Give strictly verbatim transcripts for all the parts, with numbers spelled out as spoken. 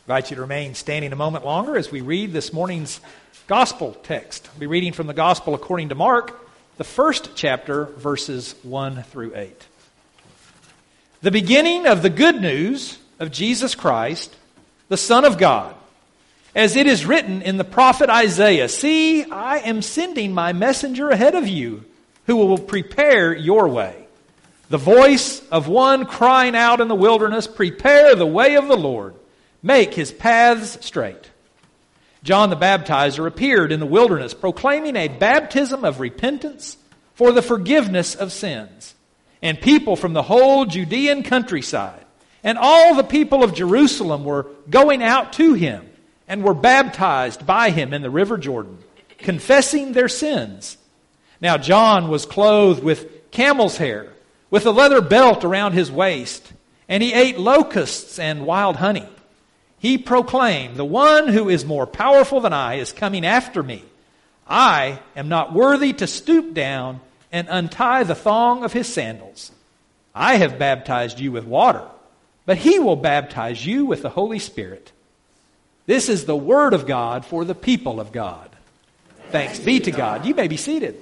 invite you to remain standing a moment longer as we read this morning's gospel text. We'll be reading from the gospel according to Mark, the first chapter, verses one through eight. The beginning of the good news of Jesus Christ, the Son of God. As it is written in the prophet Isaiah, "See, I am sending my messenger ahead of you, who will prepare your way. The voice of one crying out in the wilderness, prepare the way of the Lord. Make his paths straight." John the Baptizer appeared in the wilderness, proclaiming a baptism of repentance for the forgiveness of sins. And people from the whole Judean countryside and all the people of Jerusalem were going out to him and were baptized by him in the river Jordan, confessing their sins. Now John was clothed with camel's hair, with a leather belt around his waist, and he ate locusts and wild honey. He proclaimed, "The one who is more powerful than I is coming after me. I am not worthy to stoop down and untie the thong of his sandals. I have baptized you with water, but he will baptize you with the Holy Spirit." This is the word of God for the people of God. Thanks be to God. You may be seated.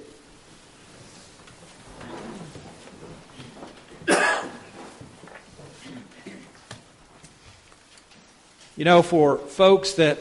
You know, for folks that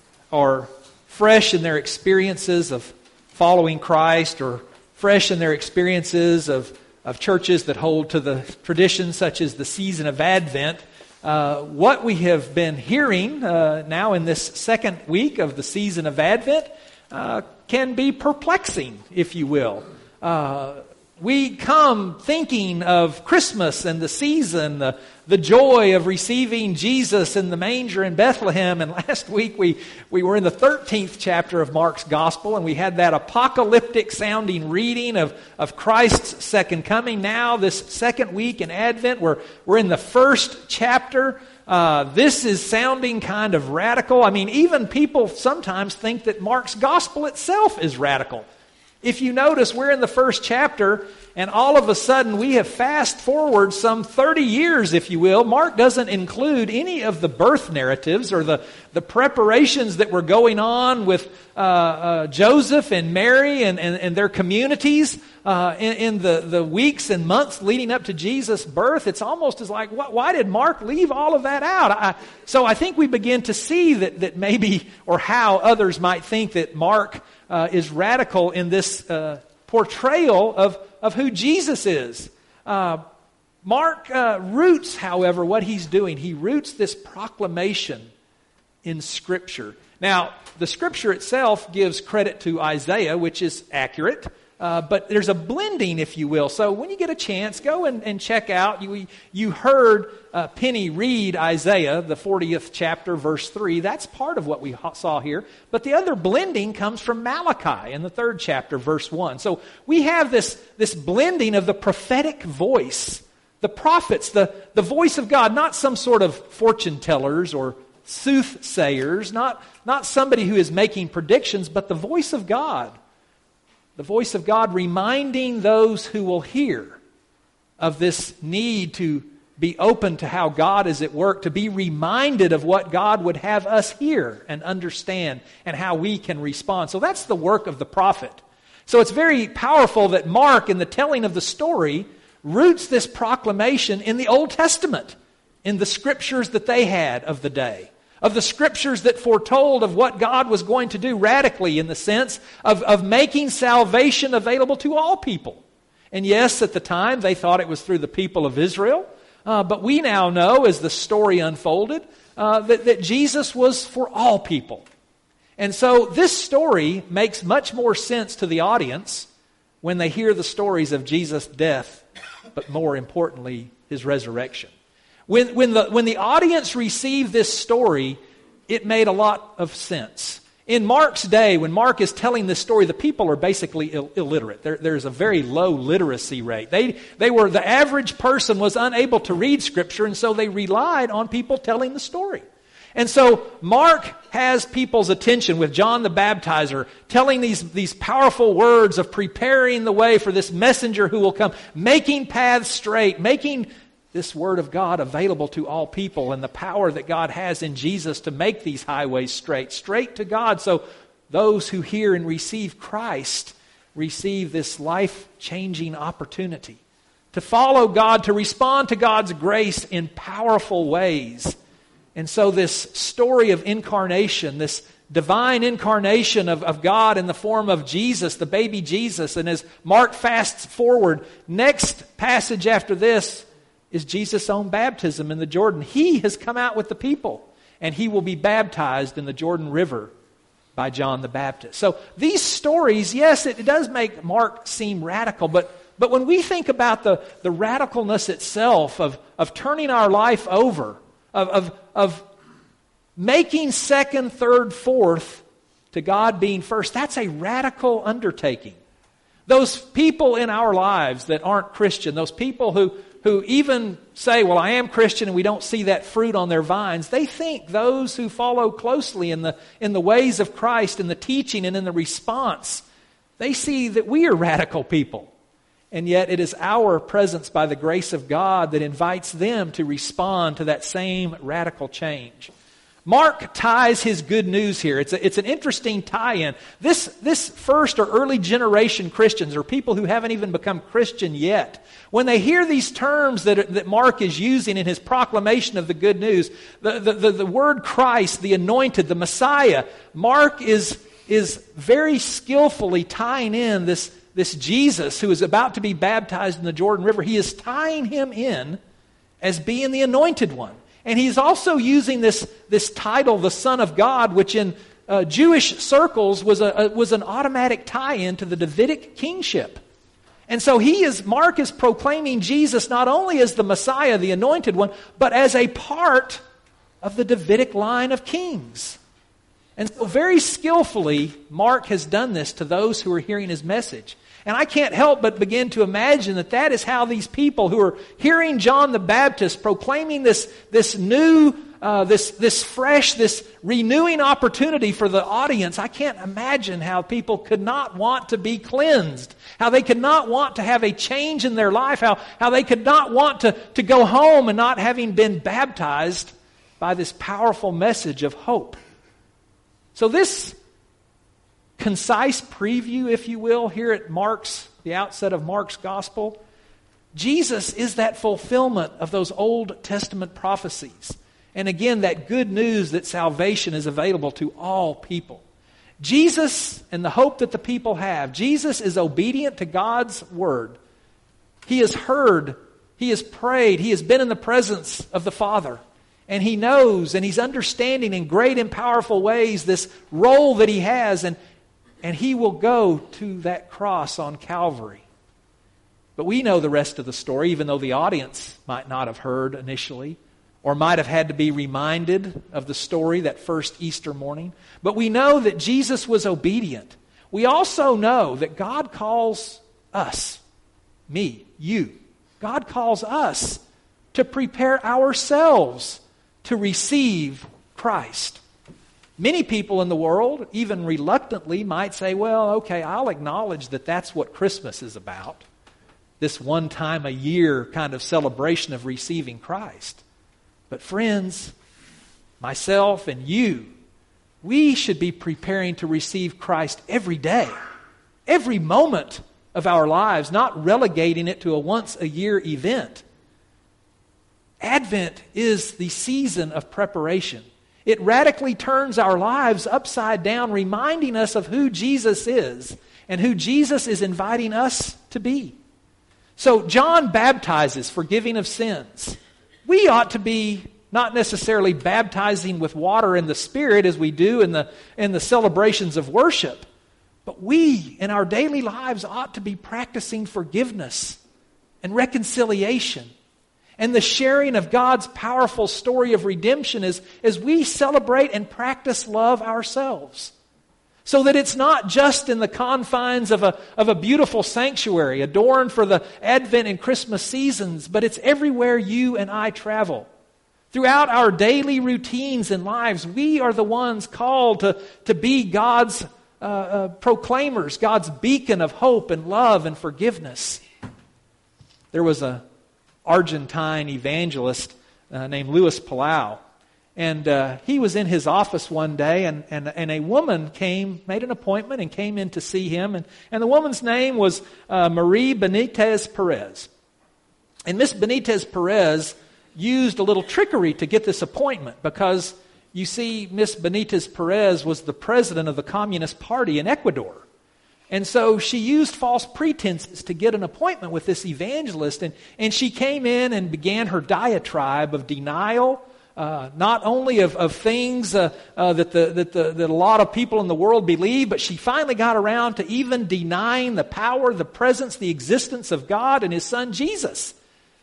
are fresh in their experiences of following Christ, or fresh in their experiences of, of churches that hold to the traditions such as the season of Advent, uh, what we have been hearing uh, now in this second week of the season of Advent uh, can be perplexing, if you will. Uh, we come thinking of Christmas and the season, the, the joy of receiving Jesus in the manger in Bethlehem. And last week we, we were in the thirteenth chapter of Mark's Gospel, and we had that apocalyptic sounding reading of, of Christ's second coming. Now this second week in Advent, we're, we're in the first chapter. Uh, this is sounding kind of radical. I mean, even people sometimes think that Mark's Gospel itself is radical. If you notice, we're in the first chapter, and all of a sudden we have fast forward some thirty years, if you will. Mark doesn't include any of the birth narratives or the, the preparations that were going on with uh, uh, Joseph and Mary and, and, and their communities uh, in, in the, the weeks and months leading up to Jesus' birth. It's almost as like, what, why did Mark leave all of that out? I, so I think we begin to see that, that maybe, or how others might think that Mark Uh, is radical in this uh, portrayal of, of who Jesus is. Uh, Mark uh, roots, however, what he's doing. He roots this proclamation in Scripture. Now, the Scripture itself gives credit to Isaiah, which is accurate. Uh, but there's a blending, if you will. So when you get a chance, go and, and check out. You, you heard uh, Penny read Isaiah, the fortieth chapter, verse three. That's part of what we saw here. But the other blending comes from Malachi in the third chapter, verse one. So we have this, this blending of the prophetic voice, the prophets, the, the voice of God, not some sort of fortune tellers or soothsayers, not, not somebody who is making predictions, but the voice of God. The voice of God reminding those who will hear of this need to be open to how God is at work, to be reminded of what God would have us hear and understand and how we can respond. So that's the work of the prophet. So it's very powerful that Mark, in the telling of the story, roots this proclamation in the Old Testament, in the scriptures that they had of the day. Of the scriptures that foretold of what God was going to do radically, in the sense of, of making salvation available to all people. And yes, at the time they thought it was through the people of Israel. Uh, but we now know, as the story unfolded, uh, that, that Jesus was for all people. And so this story makes much more sense to the audience when they hear the stories of Jesus' death, but more importantly, his resurrection. When, when, the, when the audience received this story, it made a lot of sense. In Mark's day, when Mark is telling this story, the people are basically Ill- illiterate. There, there's a very low literacy rate. They, they were, the average person was unable to read Scripture, and so they relied on people telling the story. And so Mark has people's attention with John the Baptizer telling these, these powerful words of preparing the way for this messenger who will come, making paths straight, making this Word of God available to all people and the power that God has in Jesus to make these highways straight, straight to God. So those who hear and receive Christ receive this life-changing opportunity to follow God, to respond to God's grace in powerful ways. And so this story of incarnation, this divine incarnation of, of God in the form of Jesus, the baby Jesus, and as Mark fasts forward, next passage after this is Jesus' own baptism in the Jordan. He has come out with the people, and he will be baptized in the Jordan River by John the Baptist. So these stories, yes, it does make Mark seem radical, but but when we think about the, the radicalness itself of, of turning our life over, of, of, of making second, third, fourth to God being first, that's a radical undertaking. Those people in our lives that aren't Christian, those people who, who even say, well, I am Christian, and we don't see that fruit on their vines, they think those who follow closely in the, in the ways of Christ, in the teaching and in the response, they see that we are radical people. And yet it is our presence by the grace of God that invites them to respond to that same radical change. Mark ties his good news here. It's, a, it's an interesting tie-in. This, this first or early generation Christians, or people who haven't even become Christian yet, when they hear these terms that, that Mark is using in his proclamation of the good news, the, the, the, the word Christ, the anointed, the Messiah, Mark is, is very skillfully tying in this This Jesus who is about to be baptized in the Jordan River. He is tying him in as being the anointed one. And he's also using this, this title, the Son of God, which in uh, Jewish circles was, a, a, was an automatic tie-in to the Davidic kingship. And so he is, Mark is proclaiming Jesus not only as the Messiah, the anointed one, but as a part of the Davidic line of kings. And so very skillfully, Mark has done this to those who are hearing his message. And I can't help but begin to imagine that that is how these people who are hearing John the Baptist proclaiming this, this new, uh, this, this fresh, this renewing opportunity for the audience, I can't imagine how people could not want to be cleansed, how they could not want to have a change in their life, how, how they could not want to, to go home and not having been baptized by this powerful message of hope. So this concise preview, if you will, here at Mark's, the outset of Mark's gospel, Jesus is that fulfillment of those Old Testament prophecies. And again, that good news that salvation is available to all people. Jesus and the hope that the people have. Jesus is obedient to God's word. He has heard, he has prayed, he has been in the presence of the Father. And he knows and he's understanding in great and powerful ways this role that he has. And, and he will go to that cross on Calvary. But we know the rest of the story, even though the audience might not have heard initially, or might have had to be reminded of the story that first Easter morning. But we know that Jesus was obedient. We also know that God calls us, me, you. God calls us to prepare ourselves to receive Christ. Many people in the world, even reluctantly, might say, well, okay, I'll acknowledge that that's what Christmas is about. This one time a year kind of celebration of receiving Christ. But friends, myself and you, we should be preparing to receive Christ every day, every moment of our lives, not relegating it to a once-a-year event. Advent is the season of preparation. It radically turns our lives upside down, reminding us of who Jesus is and who Jesus is inviting us to be. So John baptizes, forgiving of sins. We ought to be not necessarily baptizing with water in the Spirit as we do in the, in the celebrations of worship, but we in our daily lives ought to be practicing forgiveness and reconciliation and the sharing of God's powerful story of redemption as, as we celebrate and practice love ourselves. So that it's not just in the confines of a, of a beautiful sanctuary adorned for the Advent and Christmas seasons, but it's everywhere you and I travel. Throughout our daily routines and lives, we are the ones called to, to be God's uh, uh, proclaimers, God's beacon of hope and love and forgiveness. There was a Argentine evangelist uh, named Luis Palau. And uh, he was in his office one day, and, and, and a woman came, made an appointment and came in to see him. And, and the woman's name was uh, Marie Benitez Perez. And Miss Benitez Perez used a little trickery to get this appointment because, you see, Miss Benitez Perez was the president of the Communist Party in Ecuador. And so she used false pretenses to get an appointment with this evangelist. And, and she came in and began her diatribe of denial, Uh, not only of, of things uh, uh, that, the, that, the, that a lot of people in the world believe, but she finally got around to even denying the power, the presence, the existence of God and His Son Jesus.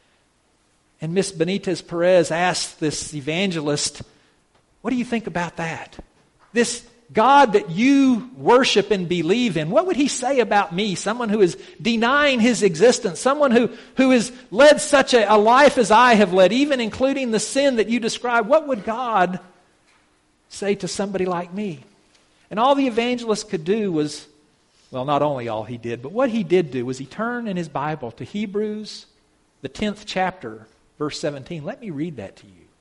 And Miss Benitez Perez asked this evangelist, what do you think about that? This God that you worship and believe in, what would He say about me? Someone who is denying His existence, someone who, who has led such a, a life as I have led, even including the sin that you describe. What would God say to somebody like me? And all the evangelist could do was, well, not only all he did, but what he did do was he turned in his Bible to Hebrews, the tenth chapter, verse seventeen. Let me read that to you.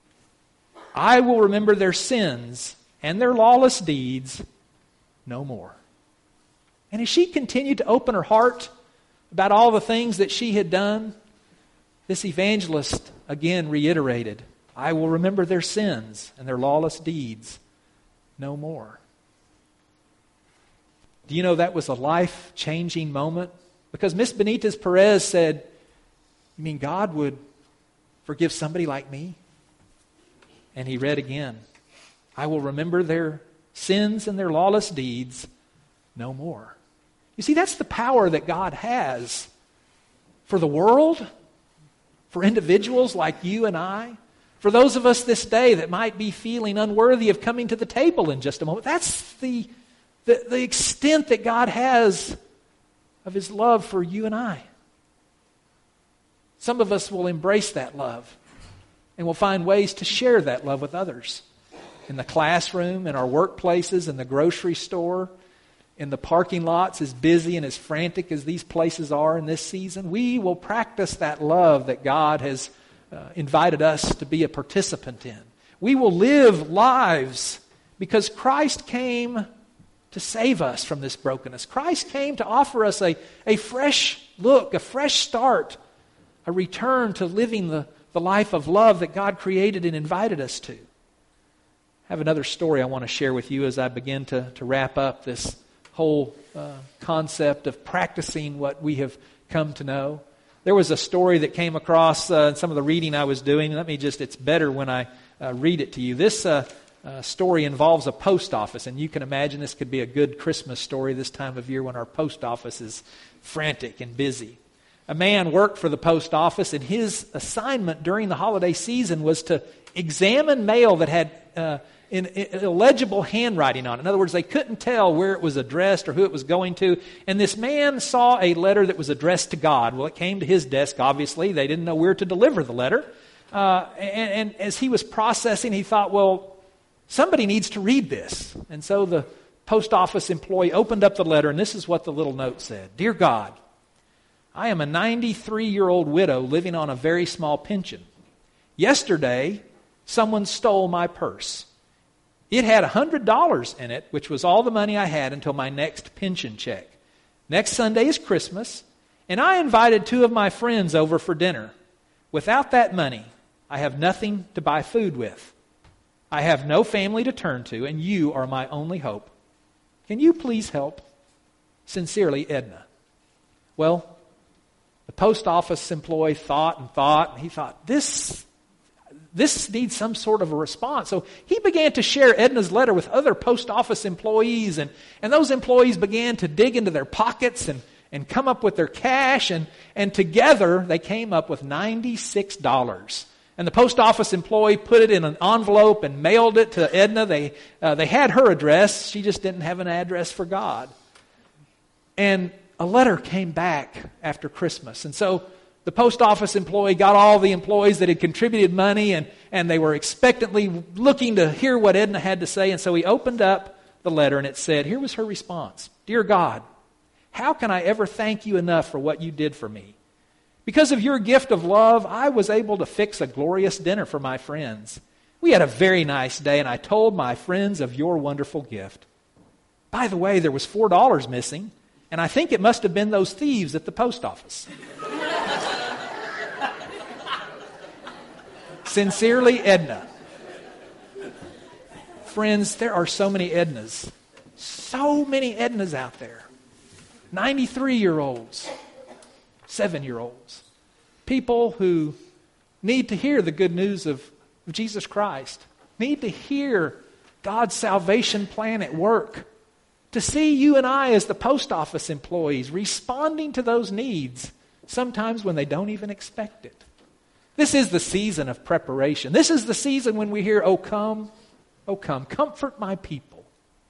I will remember their sins and their lawless deeds no more. And as she continued to open her heart about all the things that she had done, this evangelist again reiterated, I will remember their sins and their lawless deeds no more. Do you know that was a life-changing moment? Because Miss Benitez Perez said, you mean God would forgive somebody like me? And he read again, I will remember their sins and their lawless deeds no more. You see, that's the power that God has for the world, for individuals like you and I, for those of us this day that might be feeling unworthy of coming to the table in just a moment. That's the, the, the extent that God has of His love for you and I. Some of us will embrace that love and will find ways to share that love with others. In the classroom, in our workplaces, in the grocery store, in the parking lots, as busy and as frantic as these places are in this season, we will practice that love that God has uh, invited us to be a participant in. We will live lives because Christ came to save us from this brokenness. Christ came to offer us a, a fresh look, a fresh start, a return to living the, the life of love that God created and invited us to. I have another story I want to share with you as I begin to, to wrap up this whole uh, concept of practicing what we have come to know. There was a story that came across uh, in some of the reading I was doing. Let me just, it's better when I uh, read it to you. This uh, uh, story involves a post office, and you can imagine this could be a good Christmas story this time of year when our post office is frantic and busy. A man worked for the post office, and his assignment during the holiday season was to examine mail that had uh, in, in illegible handwriting on it. In other words, they couldn't tell where it was addressed or who it was going to. And this man saw a letter that was addressed to God. Well, it came to his desk, obviously. They didn't know where to deliver the letter. Uh, and, and as he was processing, he thought, well, somebody needs to read this. And so the post office employee opened up the letter, and this is what the little note said. Dear God, I am a ninety-three-year-old widow living on a very small pension. Yesterday, someone stole my purse. It had one hundred dollars in it, which was all the money I had until my next pension check. Next Sunday is Christmas, and I invited two of my friends over for dinner. Without that money, I have nothing to buy food with. I have no family to turn to, and you are my only hope. Can you please help? Sincerely, Edna. Well, the post office employee thought and thought, and he thought, this This needs some sort of a response. So he began to share Edna's letter with other post office employees, and, and those employees began to dig into their pockets and, and come up with their cash, and, and together they came up with ninety-six dollars. And the post office employee put it in an envelope and mailed it to Edna. They, uh, they had her address. She just didn't have an address for God. And a letter came back after Christmas. And so the post office employee got all the employees that had contributed money, and, and they were expectantly looking to hear what Edna had to say. And so he opened up the letter, and it said, here was her response. Dear God, how can I ever thank you enough for what you did for me? Because of your gift of love, I was able to fix a glorious dinner for my friends. We had a very nice day, and I told my friends of your wonderful gift. By the way, there was four dollars missing, and I think it must have been those thieves at the post office. Sincerely, Edna. Friends, there are so many Ednas. So many Ednas out there. ninety-three-year-olds. Seven-year-olds. People who need to hear the good news of Jesus Christ. Need to hear God's salvation plan at work. To see you and I as the post office employees responding to those needs, sometimes when they don't even expect it. This is the season of preparation. This is the season when we hear, "Oh come, oh come, comfort my people."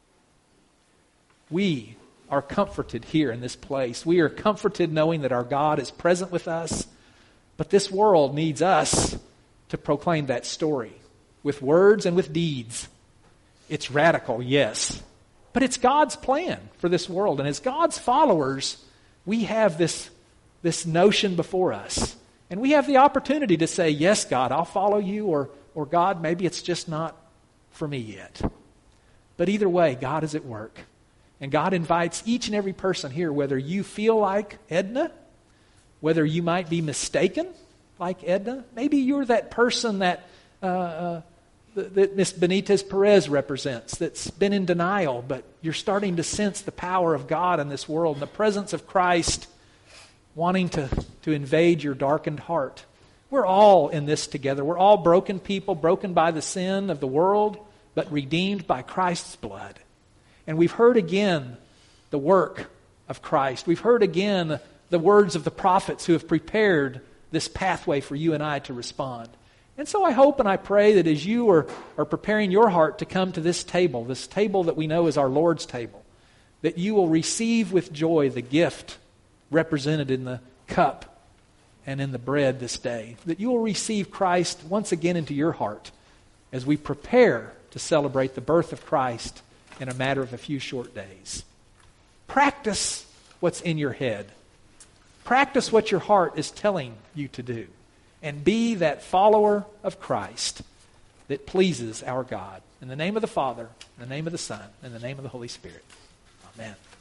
We are comforted here in this place. We are comforted knowing that our God is present with us, but this world needs us to proclaim that story with words and with deeds. It's radical, yes, but it's God's plan for this world. And as God's followers, we have this, this notion before us. And we have the opportunity to say, "Yes, God, I'll follow you," or, or "God, maybe it's just not for me yet." But either way, God is at work. And God invites each and every person here, whether you feel like Edna, whether you might be mistaken like Edna. Maybe you're that person that uh, uh, that Miss Benitez Perez represents, that's been in denial, but you're starting to sense the power of God in this world and the presence of Christ wanting to, to invade your darkened heart. We're all in this together. We're all broken people, broken by the sin of the world, but redeemed by Christ's blood. And we've heard again the work of Christ. We've heard again the words of the prophets who have prepared this pathway for you and I to respond. And so I hope and I pray that as you are, are preparing your heart to come to this table, this table that we know is our Lord's table, that you will receive with joy the gift represented in the cup and in the bread this day. That you will receive Christ once again into your heart as we prepare to celebrate the birth of Christ in a matter of a few short days. Practice what's in your head. Practice what your heart is telling you to do. And be that follower of Christ that pleases our God. In the name of the Father, in the name of the Son, in the name of the Holy Spirit. Amen.